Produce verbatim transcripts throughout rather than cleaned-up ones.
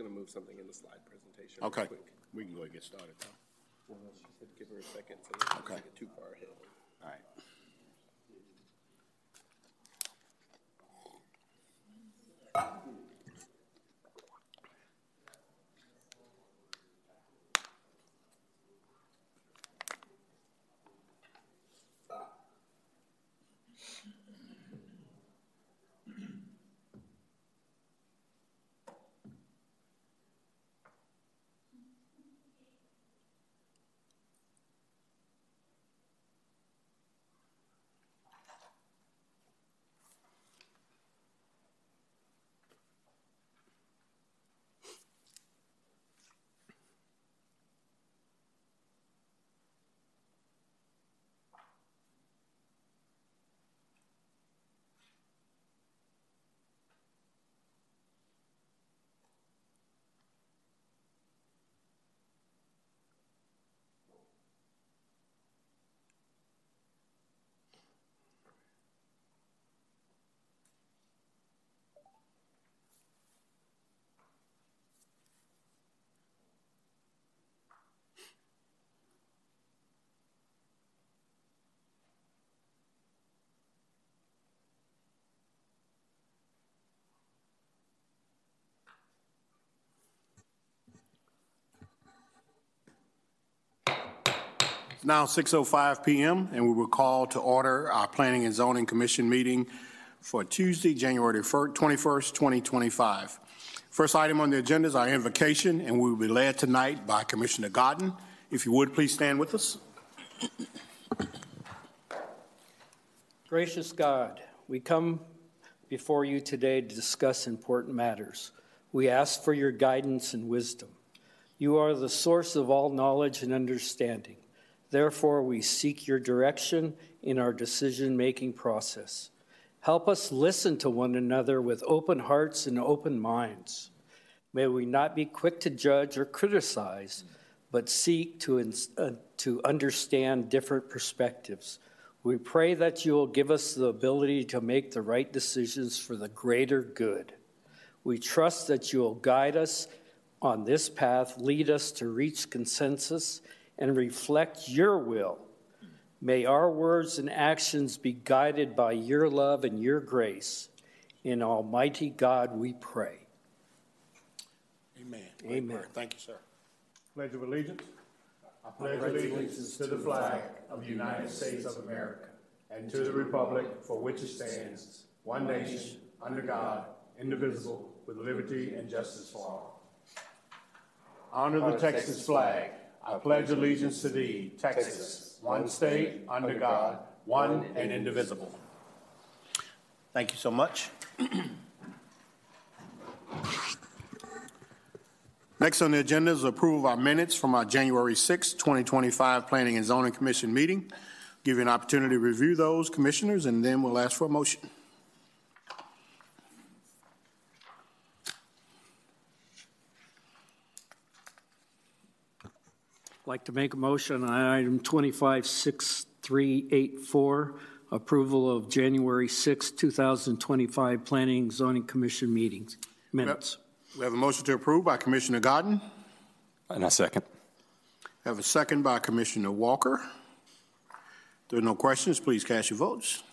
going to move something in the slide presentation. Okay. Quick. We can go and get started now. Well, she said give her a second so that Okay. doesn't get too far ahead. All right. It's now six oh five p m and we will call to order our Planning and Zoning Commission meeting for Tuesday, January twenty-first, twenty twenty-five. First item on the agenda is our invocation, and we will be led tonight by Commissioner Godden. If you would, please stand with us. Gracious God, we come before you today to discuss important matters. We ask for your guidance and wisdom. You are the source of all knowledge and understanding. Therefore, we seek your direction in our decision-making process. Help us listen to one another with open hearts and open minds. May we not be quick to judge or criticize, but seek to, uh, to understand different perspectives. We pray that you will give us the ability to make the right decisions for the greater good. We trust that you will guide us on this path, lead us to reach consensus, and reflect your will. May our words and actions be guided by your love and your grace. In Almighty God we pray. Amen. Amen. Thank you, sir. Pledge of allegiance. I pledge allegiance to the flag of the United States of America and to the republic for which it stands, one nation, under God, indivisible, with liberty and justice for all. Honor the Texas flag. I pledge allegiance to thee, Texas, one state, under God, one and indivisible. Thank you so much. Next on the agenda is approval of our minutes from our January sixth, twenty twenty-five Planning and Zoning Commission meeting. Give you an opportunity to review those, commissioners, and then we'll ask for a motion. I'd like to make a motion on item twenty-five six three eight four, approval of January sixth, two thousand twenty-five Planning and Zoning Commission meetings minutes. We have a motion to approve by Commissioner Godden. And a second. We have a second by Commissioner Walker. If there are no questions, please cast your votes.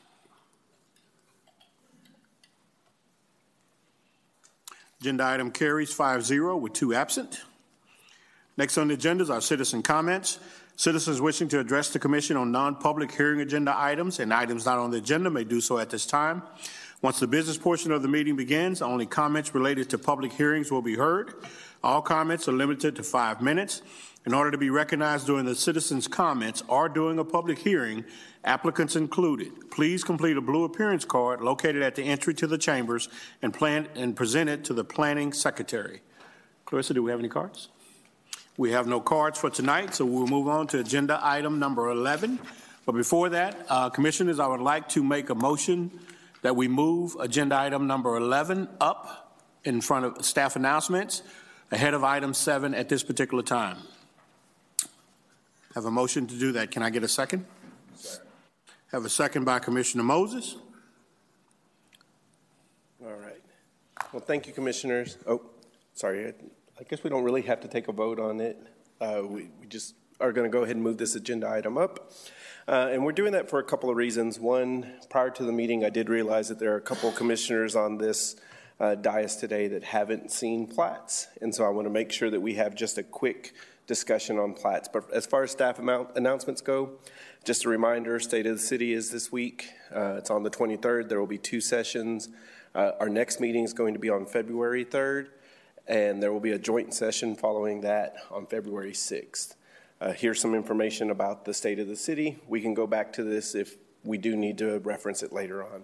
Agenda item carries five zero with two absent. Next on the agenda is our citizen comments. Citizens wishing to address the commission on non-public hearing agenda items and items not on the agenda may do so at this time. Once the business portion of the meeting begins, only comments related to public hearings will be heard. All comments are limited to five minutes. In order to be recognized during the citizens' comments or during a public hearing, applicants included, please complete a blue appearance card located at the entry to the chambers and, plan, and present it to the planning secretary. Clarissa, do we have any cards? We have no cards for tonight, so we'll move on to agenda item number eleven. But before that, uh, commissioners, I would like to make a motion that we move agenda item number eleven up in front of staff announcements ahead of item seven at this particular time. Have a motion to do that. Can I get a second? Second. Have a second by Commissioner Moses. All right. Well, thank you, commissioners. Oh, sorry. I guess we don't really have to take a vote on it. Uh, we, we just are going to go ahead and move this agenda item up. Uh, and we're doing that for a couple of reasons. One, prior to the meeting, I did realize that there are a couple of commissioners on this uh, dais today that haven't seen plats. And so I want to make sure that we have just a quick discussion on plats. But as far as staff amount announcements go, just a reminder, State of the City is this week. Uh, it's on the twenty-third. There will be two sessions. Uh, our next meeting is going to be on February third, and there will be a joint session following that on February sixth. Uh, here's some information about the State of the City. We can go back to this if we do need to reference it later on.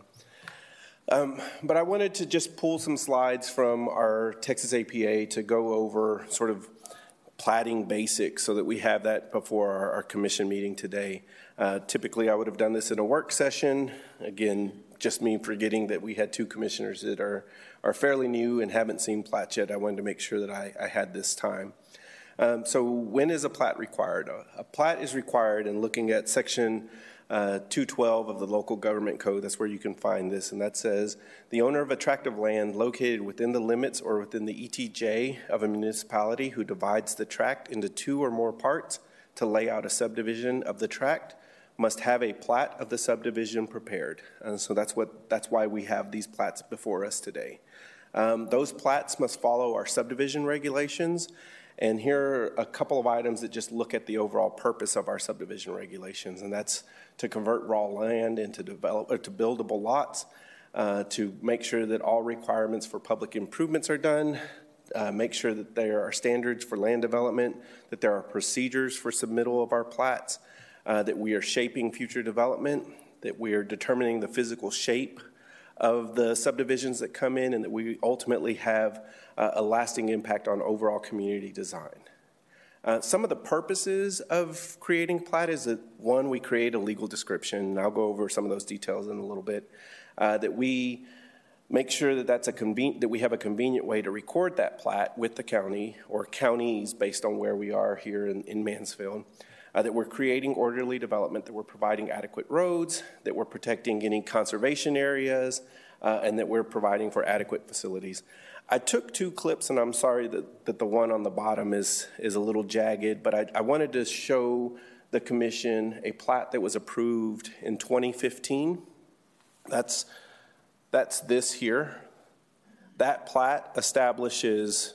Um, but I wanted to just pull some slides from our Texas A P A to go over sort of platting basics so that we have that before our, our commission meeting today. Uh, typically, I would have done this in a work session. Again, just me forgetting that we had two commissioners that are, are fairly new and haven't seen plats yet. I wanted to make sure that I, I had this time. Um, so when is a plat required? A, a plat is required in looking at section uh, two twelve of the local government code. That's where you can find this. And that says, the owner of a tract of land located within the limits or within the E T J of a municipality who divides the tract into two or more parts to lay out a subdivision of the tract must have a plat of the subdivision prepared. And so that's what that's why we have these plats before us today. Um, those plats must follow our subdivision regulations. And here are a couple of items that just look at the overall purpose of our subdivision regulations, and that's to convert raw land into develop or to buildable lots, uh, to make sure that all requirements for public improvements are done, uh, make sure that there are standards for land development, that there are procedures for submittal of our plats, uh, that we are shaping future development, that we are determining the physical shape of the subdivisions that come in, and that we ultimately have uh, a lasting impact on overall community design. Uh, some of the purposes of creating plat is that, one, we create a legal description, and I'll go over some of those details in a little bit, uh, that we make sure that, that's a conven- that we have a convenient way to record that plat with the county or counties based on where we are here in, in Mansfield. Uh, that we're creating orderly development, that we're providing adequate roads, that we're protecting any conservation areas, uh, and that we're providing for adequate facilities. I took two clips, and I'm sorry that, that the one on the bottom is, is a little jagged, but I, I wanted to show the commission a plat that was approved in twenty fifteen. That's, that's this here. That plat establishes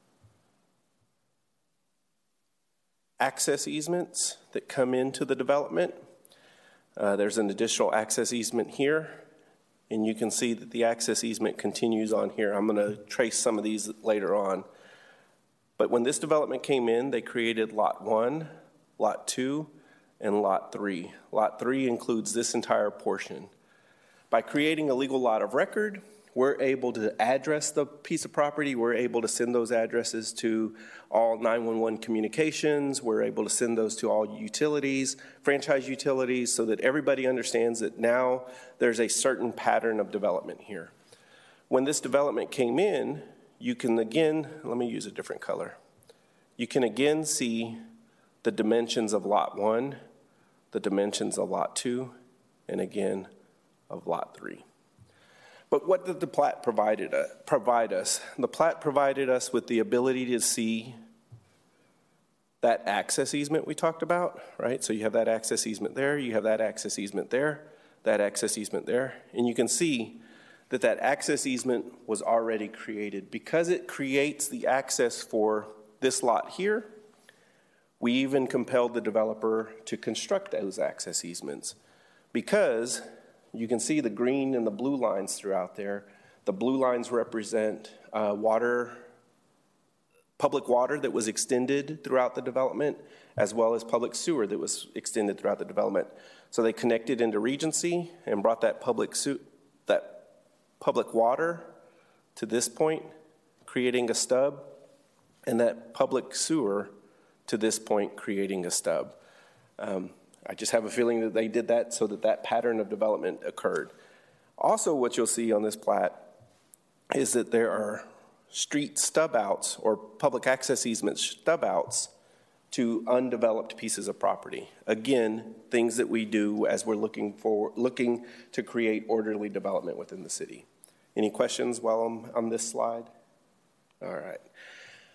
access easements that come into the development. Uh, there's an additional access easement here, and you can see that the access easement continues on here. I'm going to trace some of these later on. But when this development came in, they created lot one, lot two, and lot three. Lot three includes this entire portion. By creating a legal lot of record, we're able to address the piece of property. We're able to send those addresses to all nine one one communications. We're able to send those to all utilities, franchise utilities, so that everybody understands that now there's a certain pattern of development here. When this development came in, you can again, let me use a different color. You can again see the dimensions of lot one, the dimensions of lot two, and again of lot three. But what did the plat provided, uh, provide us? The plat provided us with the ability to see that access easement we talked about, right? So you have that access easement there, you have that access easement there, that access easement there, and you can see that that access easement was already created. Because it creates the access for this lot here, we even compelled the developer to construct those access easements, because you can see the green and the blue lines throughout there. The blue lines represent uh, water, public water that was extended throughout the development, as well as public sewer that was extended throughout the development. So they connected into Regency and brought that public su- that public water to this point, creating a stub, and that public sewer to this point, creating a stub. Um, I just have a feeling that they did that so that that pattern of development occurred. Also, what you'll see on this plat is that there are street stub outs or public access easement stub outs to undeveloped pieces of property. Again, things that we do as we're looking for looking to create orderly development within the city. Any questions while I'm on this slide? All right.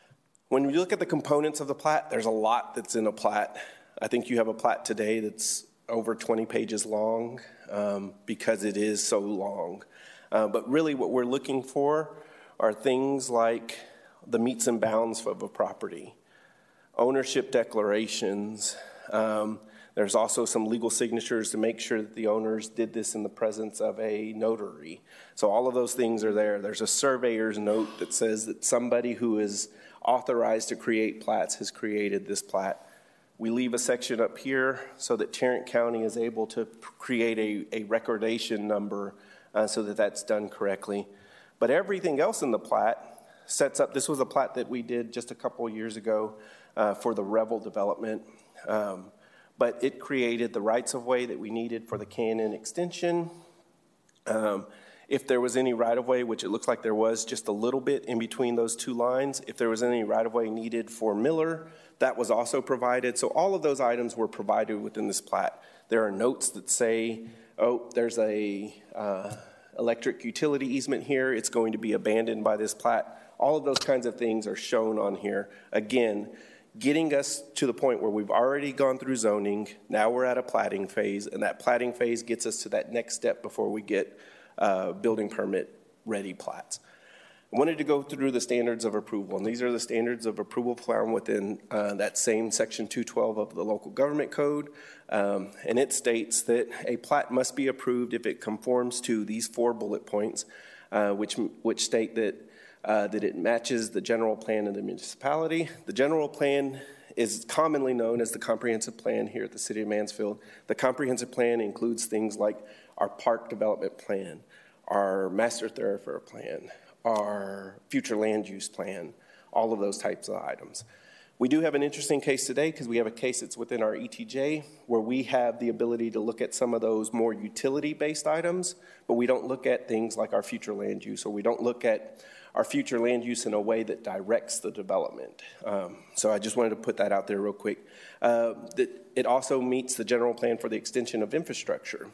When we look at the components of the plat, there's a lot that's in a plat. I think you have a plat today that's over twenty pages long um, because it is so long. Uh, but really what we're looking for are things like the metes and bounds of a property, ownership declarations. Um, there's also some legal signatures to make sure that the owners did this in the presence of a notary. So all of those things are there. There's a surveyor's note that says that somebody who is authorized to create plats has created this plat. We leave a section up here so that Tarrant County is able to create a, a recordation number uh, so that that's done correctly. But everything else in the plat sets up, this was a plat that we did just a couple of years ago uh, for the Revel development. Um, but it created the rights-of-way that we needed for the Cannon extension. Um, if there was any right-of-way, which it looks like there was just a little bit in between those two lines, if there was any right-of-way needed for Miller, that was also provided. So all of those items were provided within this plat. There are notes that say, oh, there's a uh, electric utility easement here. It's going to be abandoned by this plat. All of those kinds of things are shown on here. Again, getting us to the point where we've already gone through zoning. Now we're at a platting phase, and that platting phase gets us to that next step before we get uh, building permit ready plats. I wanted to go through the standards of approval, and these are the standards of approval found within uh, that same section two twelve of the local government code, um, and it states that a plat must be approved if it conforms to these four bullet points, uh, which, which state that, uh, that it matches the general plan of the municipality. The general plan is commonly known as the comprehensive plan here at the City of Mansfield. The comprehensive plan includes things like our park development plan, our master thoroughfare plan, our future land use plan, all of those types of items. We do have an interesting case today because we have a case that's within our E T J where we have the ability to look at some of those more utility-based items, but we don't look at things like our future land use, or we don't look at our future land use in a way that directs the development. Um, so I just wanted to put that out there real quick. Uh, that it also meets the general plan for the extension of infrastructure.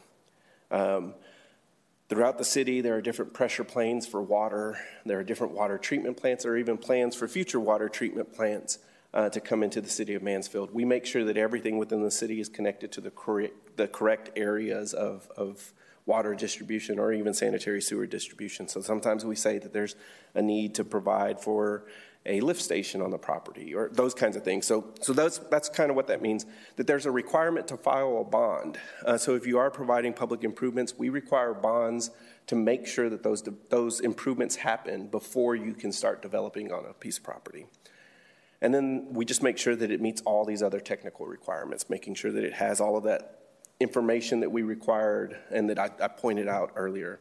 Um, Throughout the city, there are different pressure planes for water. There are different water treatment plants. There are even plans for future water treatment plants uh, to come into the city of Mansfield. We make sure that everything within the city is connected to the correct, the correct areas of, of water distribution or even sanitary sewer distribution. So sometimes we say that there's a need to provide for a lift station on the property or those kinds of things. So, so that's, that's kind of what that means, that there's a requirement to file a bond. Uh, so if you are providing public improvements, we require bonds to make sure that those, those improvements happen before you can start developing on a piece of property. And then we just make sure that it meets all these other technical requirements, making sure that it has all of that information that we required and that I, I pointed out earlier.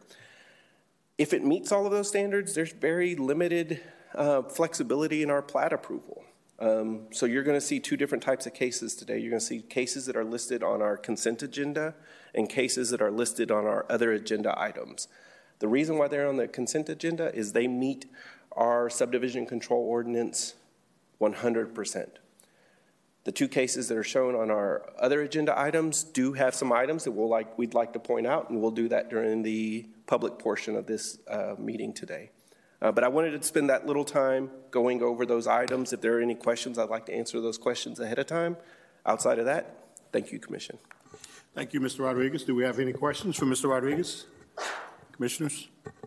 If it meets all of those standards, there's very limited Uh, flexibility in our plat approval. Um, so you're going to see two different types of cases today. You're going to see cases that are listed on our consent agenda and cases that are listed on our other agenda items. The reason why they're on the consent agenda is they meet our subdivision control ordinance one hundred percent. The two cases that are shown on our other agenda items do have some items that we'll like, we'd like to point out, and we'll do that during the public portion of this uh, meeting today. Uh, but I wanted to spend that little time going over those items. If there are any questions, I'd like to answer those questions ahead of time. Outside of that, thank you, Commission. Thank you, Mister Rodriguez. Do we have any questions for Mister Rodriguez? Commissioners?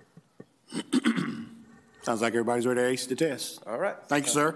Sounds like everybody's ready to ace the test. All right. Thank you, sir.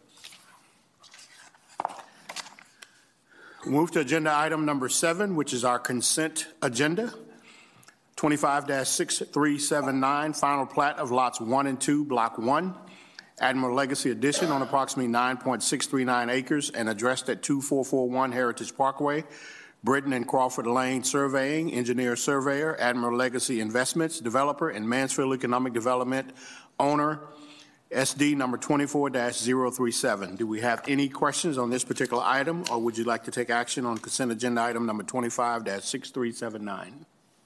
We'll move to agenda item number seven, which is our consent agenda. twenty-five dash six three seven nine, final plat of lots one and two, block one, Admiral Legacy Edition on approximately nine point six three nine acres and addressed at two four four one Heritage Parkway, Britton and Crawford Lane Surveying, engineer surveyor, Admiral Legacy Investments, developer, and Mansfield Economic Development owner, S D number twenty-four dash zero three seven. Do we have any questions on this particular item, or would you like to take action on consent agenda item number twenty-five dash six three seven nine?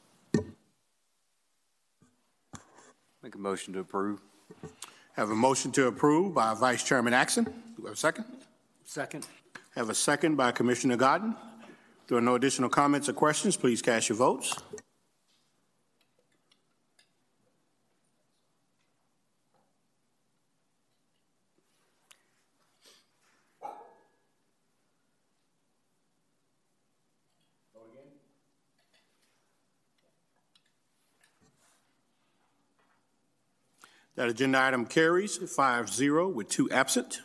Make a motion to approve. Have a motion to approve by Vice Chairman Axon. Do we have a second? Second. Have a second by Commissioner Godden. If there are no additional comments or questions, please cast your votes. That agenda item carries five zero with two absent.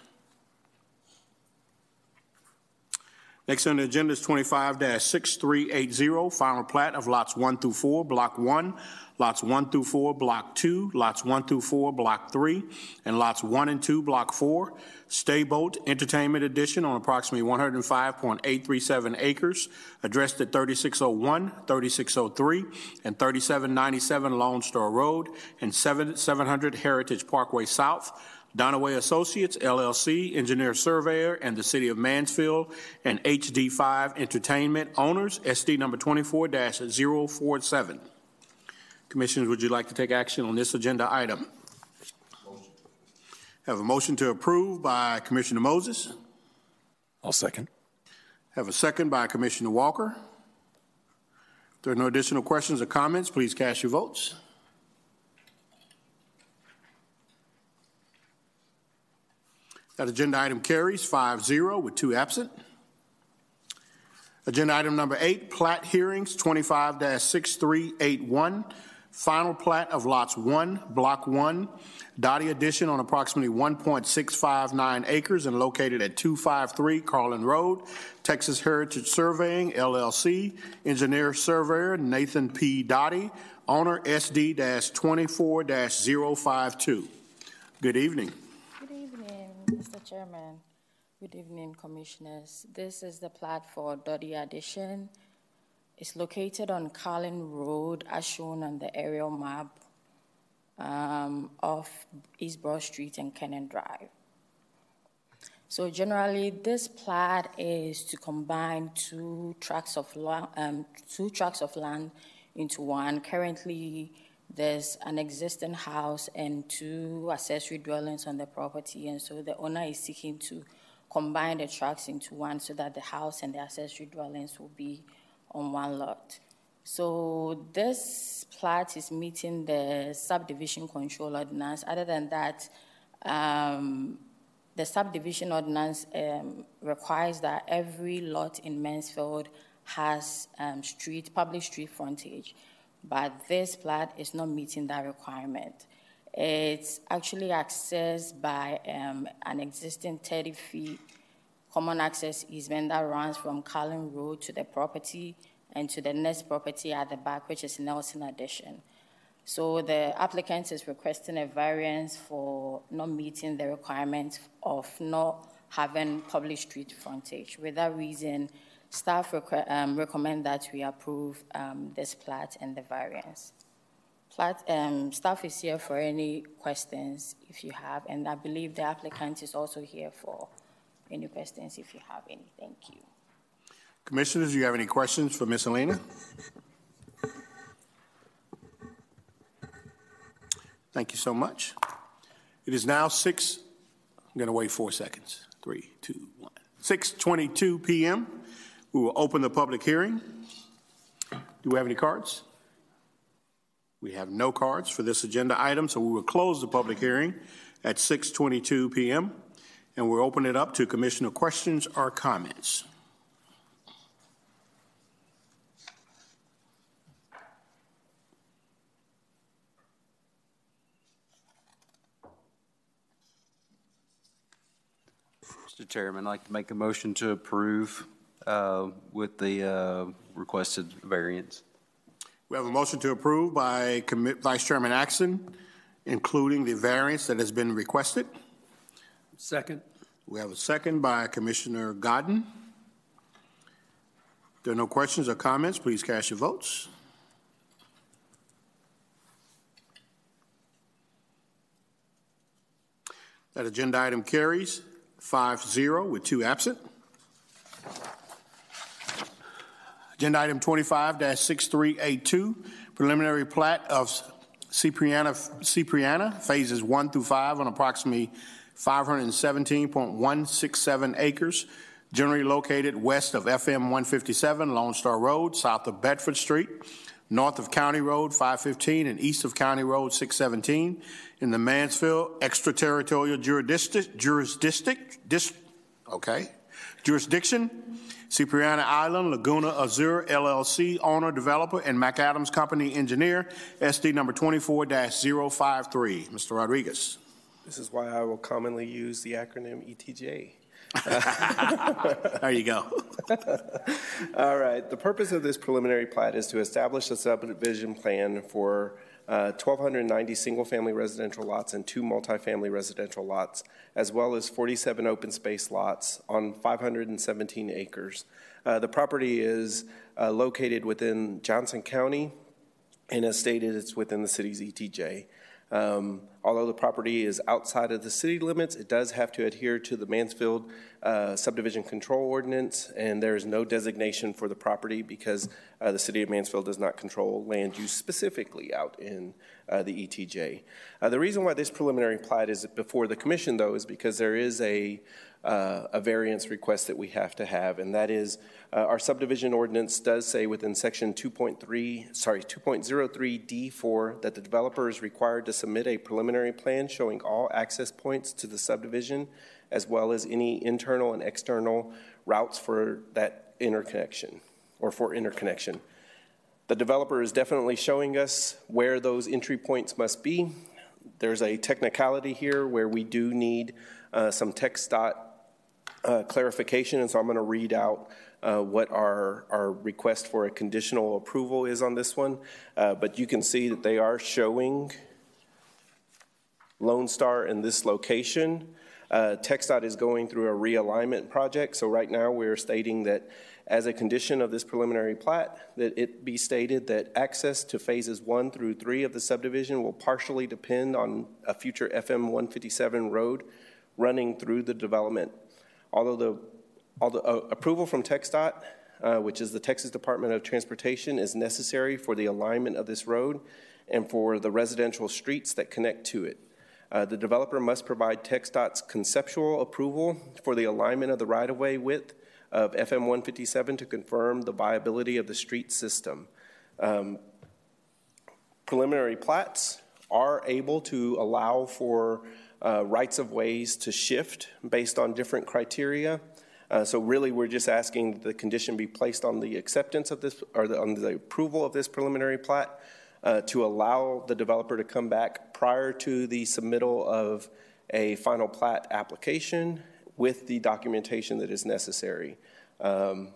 Next on the agenda is twenty-five six three eight zero, final plat of lots one through four, block one, lots one through four, block two, lots one through four, block three, and lots one and two, block four. Stay Boat Entertainment Edition on approximately one hundred five point eight three seven acres, addressed at thirty-six oh one, thirty-six oh three, and thirty-seven ninety-seven Lone Star Road, and seven hundred Heritage Parkway South. Donaway Associates, L L C, engineer surveyor, and the City of Mansfield, and H D five Entertainment owners, S D number twenty-four dash zero four seven. Commissioners, would you like to take action on this agenda item? Motion. Have a motion to approve by Commissioner Moses. I'll second. Have a second by Commissioner Walker. If there are no additional questions or comments, please cast your votes. That agenda item carries five zero with two absent. Agenda item number eight, plat hearings, twenty-five six three eight one. Final plat of lots one, block one, Dottie addition on approximately one point six five nine acres and located at two fifty-three Carlin Road, Texas Heritage Surveying, L L C, engineer surveyor Nathan P. Dottie, owner S D twenty-four dash zero five two. Good evening. Mister Chairman, good evening, Commissioners. This is the plat for Dottie Addition. It's located on Carlin Road, as shown on the aerial map um, of East Broad Street and Kennan Drive. So generally, this plat is to combine two tracts of land, um, two tracts of land into one. Currently, there's an existing house and two accessory dwellings on the property, and so the owner is seeking to combine the tracts into one so that the house and the accessory dwellings will be on one lot. So this plat is meeting the subdivision control ordinance. Other than that, um, the subdivision ordinance um, requires that every lot in Mansfield has um, street, public street frontage. But this plat is not meeting that requirement. It's actually accessed by um, an existing thirty feet common access easement that runs from Carlin Road to the property and to the next property at the back, which is Nelson Addition. So the applicant is requesting a variance for not meeting the requirements of not having public street frontage. With that reason, staff rec um, recommend that we approve um, this plat and the variance. Plat, um, staff is here for any questions if you have, and I believe the applicant is also here for any questions if you have any. Thank you. Commissioners, do you have any questions for Miz Elena? Thank you so much. It is now six, I'm going to wait four seconds. Three, two, one. six twenty-two p m We will open the public hearing. Do we have any cards? We have no cards for this agenda item, so we will close the public hearing at six twenty-two p m and we'll open it up to commissioner questions or comments. Mister Chairman, I'd like to make a motion to approve uh, with the uh, requested variance. We have a motion to approve by Commit Vice Chairman Axon, including the variance that has been requested. Second. We have a second by Commissioner Godden. If there are no questions or comments, please cast your votes. That agenda item carries five zero with two absent. Agenda item twenty-five six three eight two, preliminary plat of Cipriana, Cipriana, phases one through five on approximately five hundred seventeen point one six seven acres, generally located west of F M one fifty-seven, Lone Star Road, south of Bedford Street, north of County Road five fifteen, and east of County Road six seventeen, in the Mansfield extraterritorial jurisdiction, jurisdiction, dis, okay, jurisdiction. Cipriana Island, Laguna Azure L L C, owner, developer, and McAdams Company engineer, S D number twenty-four dash zero five three. Mister Rodriguez. This is why I will commonly use the acronym E T J. There you go. All right. The purpose of this preliminary plat is to establish a subdivision plan for uh, one thousand two hundred ninety single-family residential lots and two multifamily residential lots, as well as forty-seven open space lots on five hundred seventeen acres. Uh, the property is uh, located within Johnson County, and as stated, it's within the city's E T J. Um, although the property is outside of the city limits, it does have to adhere to the Mansfield uh, subdivision control ordinance, and there is no designation for the property because uh, the city of Mansfield does not control land use specifically out in uh, the E T J. Uh, the reason why this preliminary plat is before the commission, though, is because there is a Uh, a variance request that we have to have, and that is uh, our subdivision ordinance does say within section two point three, sorry, two point oh three D four that the developer is required to submit a preliminary plan showing all access points to the subdivision, as well as any internal and external routes for that interconnection or for interconnection. The developer is definitely showing us where those entry points must be. There's a technicality here where we do need uh, some text dot Uh, clarification, and so I'm going to read out uh, what our, our request for a conditional approval is on this one. Uh, but you can see that they are showing Lone Star in this location. Uh, TxDOT is going through a realignment project, so right now we're stating that as a condition of this preliminary plat, that it be stated that access to phases one through three of the subdivision will partially depend on a future F M one fifty-seven road running through the development. Although the, although, uh, approval from TxDOT, uh, which is the Texas Department of Transportation, is necessary for the alignment of this road and for the residential streets that connect to it. Uh, the developer must provide TxDOT's conceptual approval for the alignment of the right-of-way width of F M one fifty-seven to confirm the viability of the street system. Um, preliminary plats are able to allow for Uh, rights of ways to shift based on different criteria. Uh, so really we're just asking that the condition be placed on the acceptance of this, or the, on the approval of this preliminary plat uh, to allow the developer to come back prior to the submittal of a final plat application with the documentation that is necessary. Um,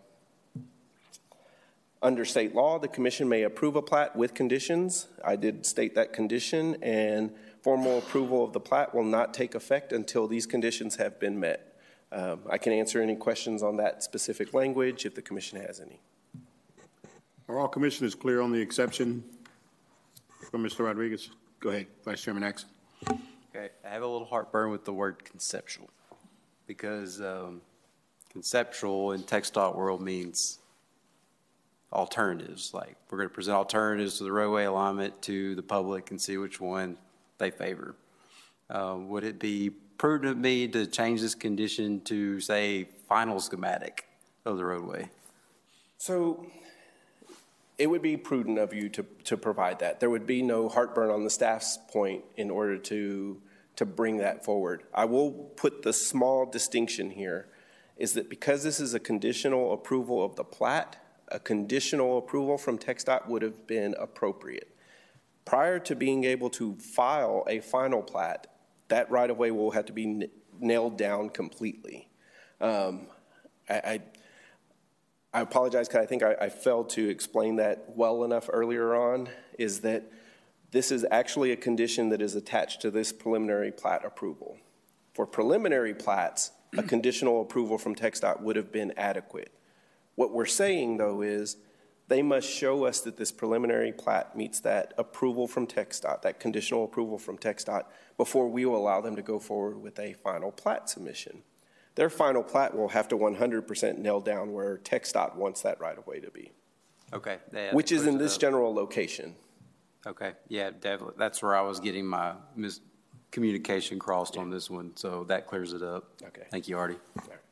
Under state law, the commission may approve a plat with conditions. I did state that condition, and formal approval of the plat will not take effect until these conditions have been met. Um, I can answer any questions on that specific language if the commission has any. Are all commissioners clear on the exception from Mister Rodriguez? Go ahead, Vice Chairman Axon. Okay, I have a little heartburn with the word conceptual because um, conceptual in TxDOT world means alternatives. Like we're going to present alternatives to the roadway alignment to the public and see which one they favor. Uh, would it be prudent of me to change this condition to say final schematic of the roadway? So it would be prudent of you to, to provide that. There would be no heartburn on the staff's point in order to, to bring that forward. I will put the small distinction here is that because this is a conditional approval of the plat, a conditional approval from TxDOT would have been appropriate. Prior to being able to file a final plat, that right-of-way will have to be n nailed down completely. Um, I, I, I apologize because I think I, I failed to explain that well enough earlier on, is that this is actually a condition that is attached to this preliminary plat approval. For preliminary plats, a conditional approval from TxDOT would have been adequate. What we're saying, though, is they must show us that this preliminary plat meets that approval from TxDOT, that conditional approval from TxDOT, before we will allow them to go forward with a final plat submission. Their final plat will have to one hundred percent nail down where TxDOT wants that right-of-way to be. Okay. Yeah, which is in this up. general location. Okay. Yeah, definitely. That's where I was getting my miscommunication crossed yeah. on this one, so that clears it up. Okay. Thank you, Artie.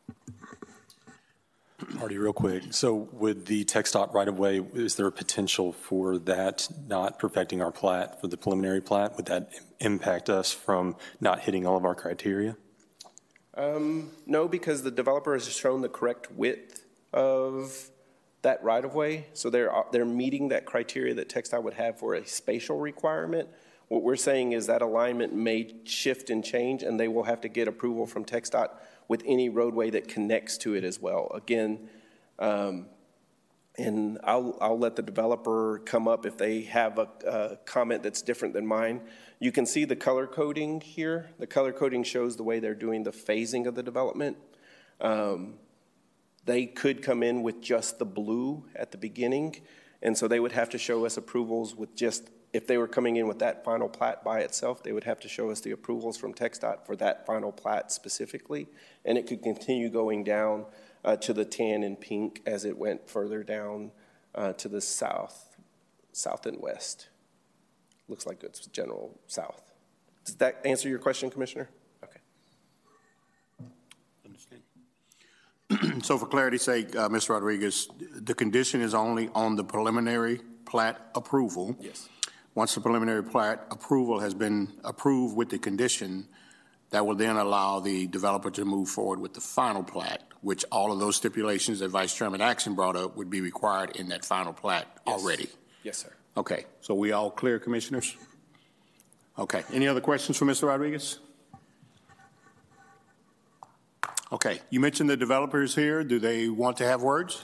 Artie, real quick. So with the TxDOT right-of-way, is there a potential for that not perfecting our plat for the preliminary plat? Would that impact us from not hitting all of our criteria? Um, no, because the developer has shown the correct width of that right-of-way. So they're, they're meeting that criteria that TxDOT would have for a spatial requirement. What we're saying is that alignment may shift and change, and they will have to get approval from TxDOT with any roadway that connects to it as well. Again, um, and I'll, I'll let the developer come up if they have a, a comment that's different than mine. You can see the color coding here. The color coding shows the way they're doing the phasing of the development. Um, they could come in with just the blue at the beginning, and so they would have to show us approvals with just, if they were coming in with that final plat by itself, they would have to show us the approvals from TxDOT for that final plat specifically, and it could continue going down uh, to the tan and pink as it went further down uh, to the south, south and west. Looks like it's general south. Does that answer your question, Commissioner? Okay. Understand. So for clarity's sake, uh, Mister Rodriguez, the condition is only on the preliminary plat approval. Yes. Once the preliminary plat approval has been approved with the condition, that will then allow the developer to move forward with the final plat, which all of those stipulations that Vice Chairman Axon brought up would be required in that final plat Yes. already. Yes, sir. Okay, so we all clear, Commissioners? Okay, any other questions for Mister Rodriguez? Okay, you mentioned the developers here. Do they want to have words?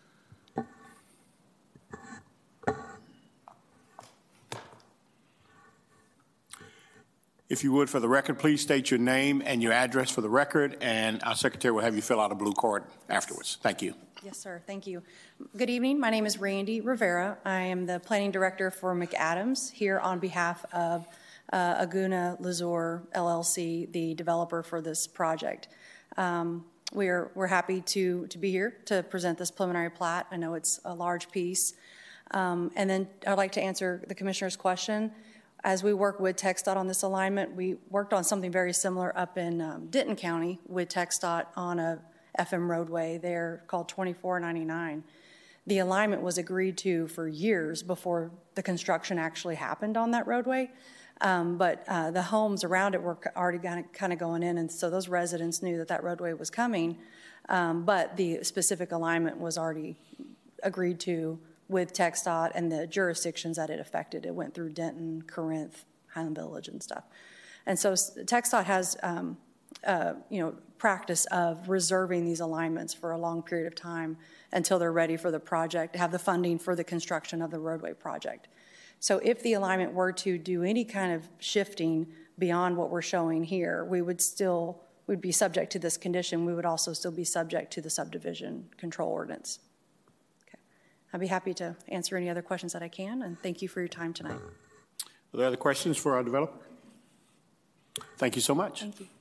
If you would, for the record, please state your name and your address for the record, and our secretary will have you fill out a blue card afterwards. Thank you. Yes, sir. Thank you. Good evening. My name is Randy Rivera. I am the planning director for McAdams here on behalf of uh, Aguna Lazur L L C, the developer for this project. Um, we're we're happy to to be here to present this preliminary plat. I know it's a large piece, um, and then I'd like to answer the commissioner's question. As we work with TxDOT on this alignment, we worked on something very similar up in um, Denton County with TxDOT on a F M roadway there called twenty-four ninety-nine. The alignment was agreed to for years before the construction actually happened on that roadway, um, but uh, the homes around it were already kind of going in, and so those residents knew that that roadway was coming, um, but the specific alignment was already agreed to with TxDOT and the jurisdictions that it affected. It went through Denton, Corinth, Highland Village, and stuff. And so TxDOT has, um, uh, you know, practice of reserving these alignments for a long period of time until they're ready for the project, to have the funding for the construction of the roadway project. So if the alignment were to do any kind of shifting beyond what we're showing here, we would still, we'd be subject to this condition. We would also still be subject to the subdivision control ordinance. I'd be happy to answer any other questions that I can, and thank you for your time tonight. Are there other questions for our developer? Thank you so much. Thank you.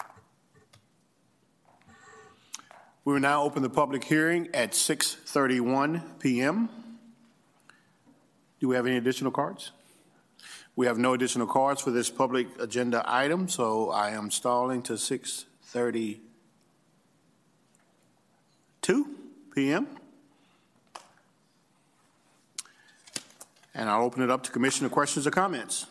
We will now open the public hearing at six thirty-one p m Do we have any additional cards? We have no additional cards for this public agenda item, so I am stalling to six thirty-two p m And I'll open it up to Commissioner questions or comments.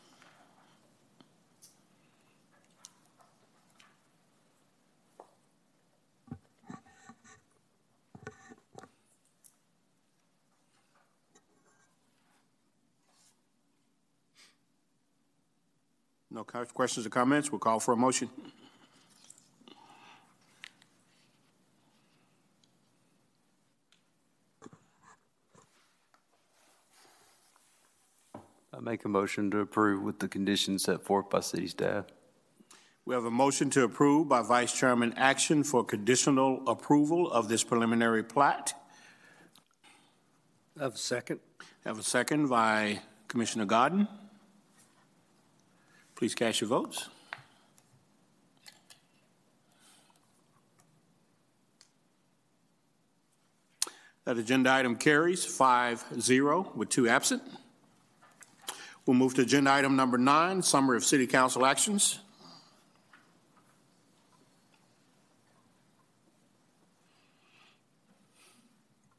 No questions or comments. We'll call for a motion. I make a motion to approve with the conditions set forth by city staff. We have a motion to approve by Vice Chairman Action for conditional approval of this preliminary plat. I have a second. Have a second by Commissioner Godden. Please cast your votes. That agenda item carries five zero with two absent. We'll move to agenda item number nine, summary of city council actions.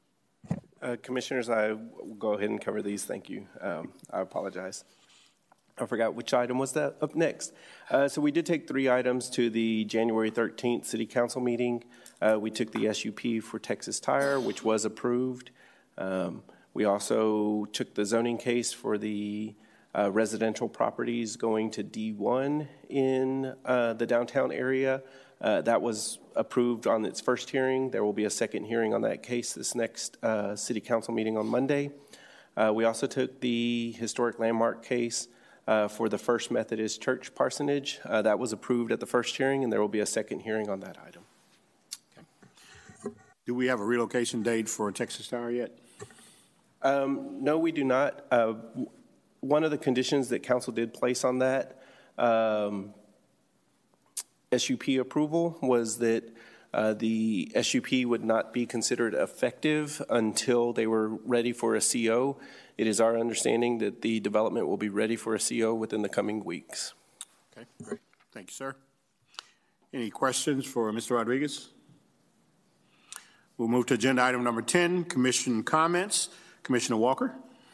Uh, Commissioners, I will go ahead and cover these. Thank you. Um, I apologize. I forgot which item was that up next. Uh, so we did take three items to the January thirteenth City Council meeting. Uh, we took the S U P for Texas Tire, which was approved. Um, we also took the zoning case for the uh, residential properties going to D one in uh, the downtown area. Uh, that was approved on its first hearing. There will be a second hearing on that case this next uh, City Council meeting on Monday. Uh, we also took the historic landmark case Uh, for the First Methodist Church parsonage. Uh, that was approved at the first hearing, and there will be a second hearing on that item. Okay. Do we have a relocation date for Texas Tire yet? Um, no, we do not. Uh, one of the conditions that council did place on that um, S U P approval was that uh, the S U P would not be considered effective until they were ready for a C O. It is our understanding that the development will be ready for a C O within the coming weeks. Okay, great. Thank you, sir. Any questions for Mister Rodriguez? We'll move to agenda item number ten, commission comments. Commissioner Walker?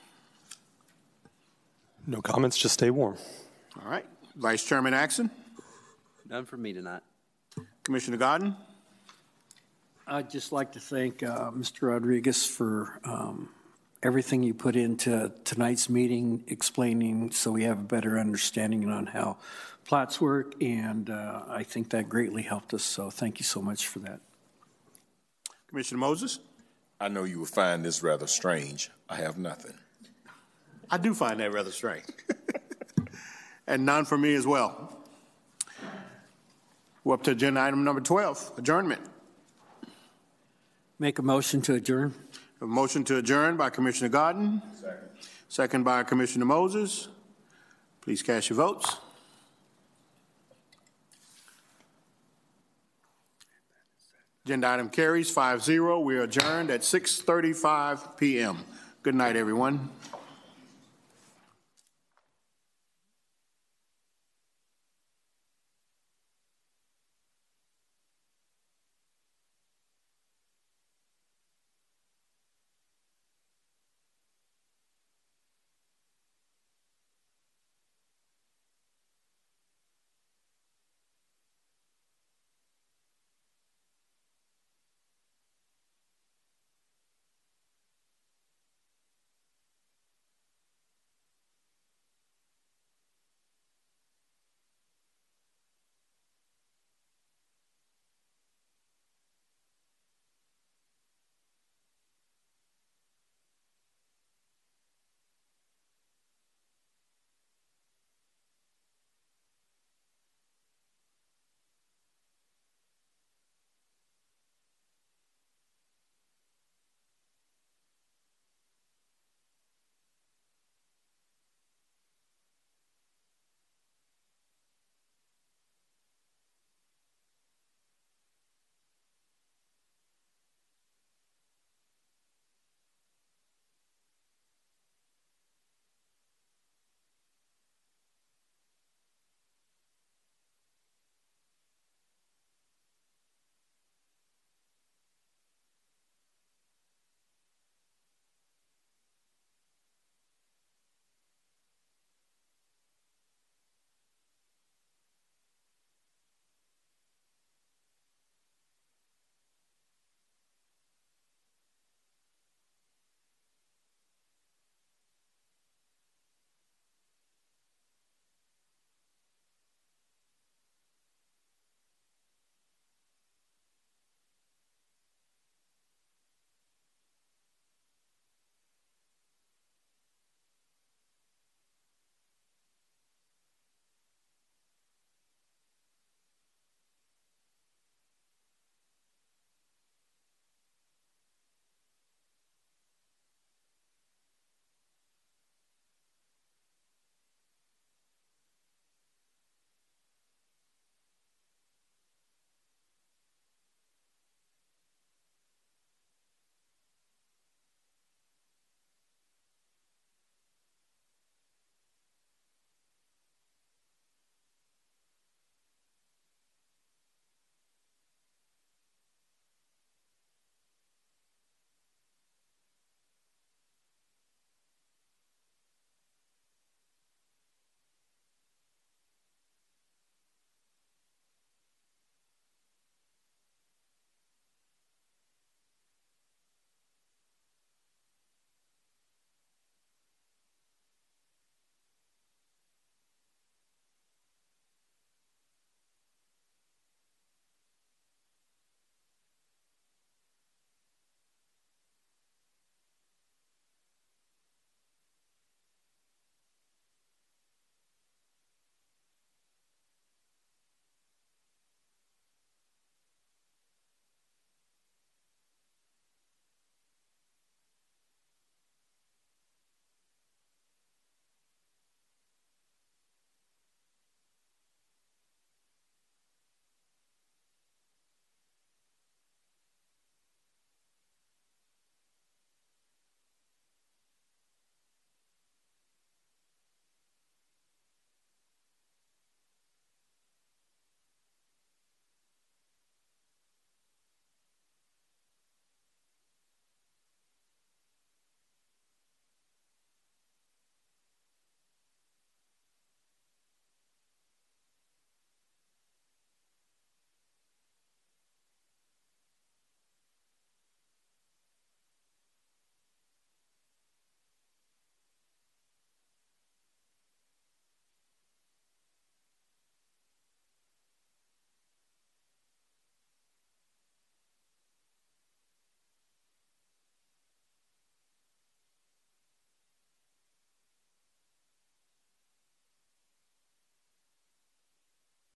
No comments, just stay warm. All right. Vice Chairman Axon? None for me tonight. Commissioner Godden? I'd just like to thank uh, Mister Rodriguez for um, everything you put into tonight's meeting, explaining so we have a better understanding on how plats work, and uh, I think that greatly helped us, so thank you so much for that. Commissioner Moses? I know you will find this rather strange. I have nothing. I do find that rather strange. And none for me as well. We're up to agenda item number twelve, adjournment. Make a motion to adjourn. A motion to adjourn by Commissioner Godden. Second. Second by Commissioner Moses. Please cast your votes. Agenda item carries five zero. We are adjourned at six thirty-five p m Good night, everyone.